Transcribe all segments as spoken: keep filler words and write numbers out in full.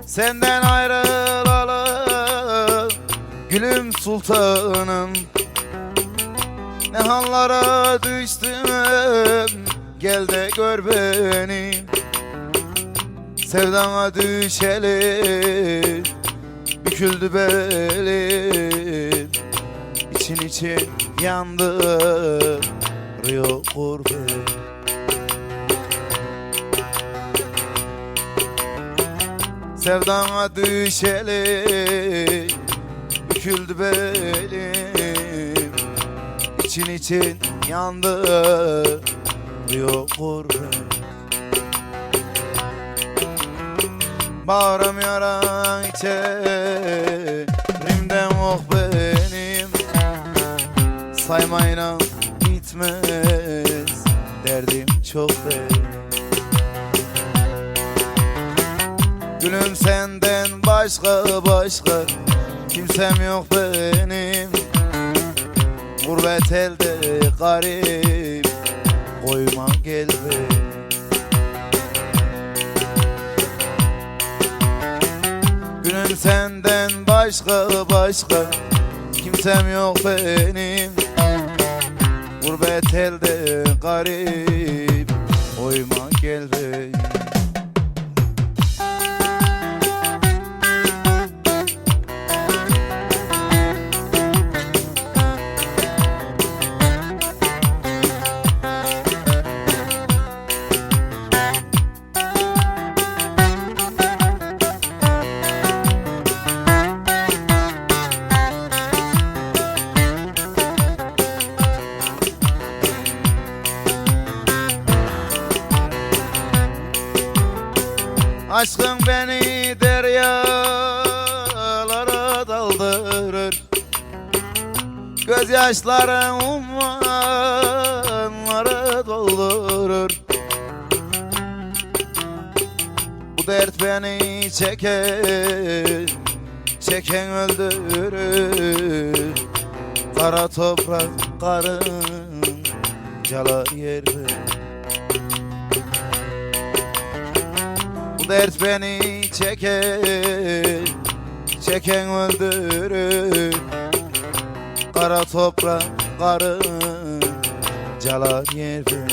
Senden ayrılalı gülüm sultanım, ne hallara düştüm, gel de gör beni. Sevdana düşeli büküldü belim, için için yandı Rio gurbet. Sevdana düşeli büküldü belim, için için yandı Rio gurbet. Bağrım yaran içerimden oh benim, saymayla bitmez derdim çok benim. Gülüm senden başka başka kimsem yok benim, gurbet elde garip koyma gel benim. Gülüm senden başka başka kimsem yok benim, gurbet elde garip koyma gel benim. Aşkın beni deryalara daldırır, gözyaşların ummanları doldurur. Bu dert beni çeker, çeken öldürür. Kara toprak karıncalar yer verir. Dert beni çeker, çeken öldürür. Kara toprak karıncalar yer verir.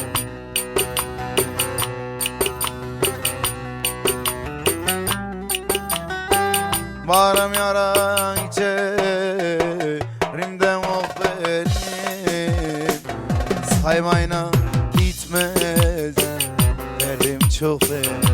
Varım yaran içerimden oh benim, saymayla bitmez derdim çok benim.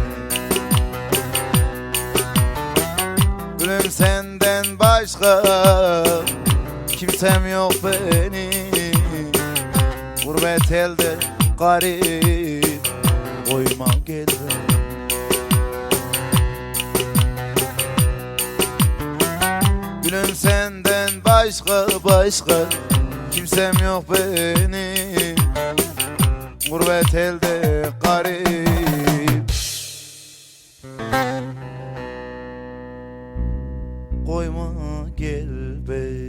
Gülüm senden başka kimsem yok benim, gurbet elde garip koyma gel benim. Gülüm senden başka başka kimsem yok benim, gurbet elde garip koyma gel be.